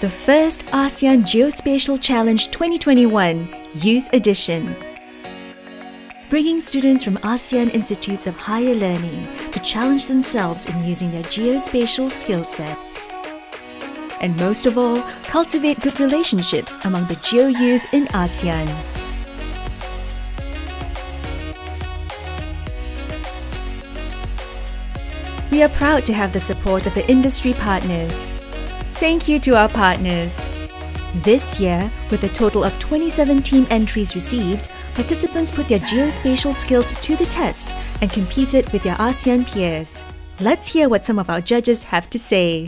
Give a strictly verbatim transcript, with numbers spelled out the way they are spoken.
the first ASEAN Geospatial Challenge twenty twenty-one Youth Edition, bringing students from ASEAN Institutes of Higher Learning to challenge themselves in using their geospatial skill sets. And most of all, cultivate good relationships among the Geo youth in ASEAN. We are proud to have the support of the industry partners. Thank you to our partners. This year, with a total of twenty-seven team entries received, participants put their geospatial skills to the test and competed with their ASEAN peers. Let's hear what some of our judges have to say.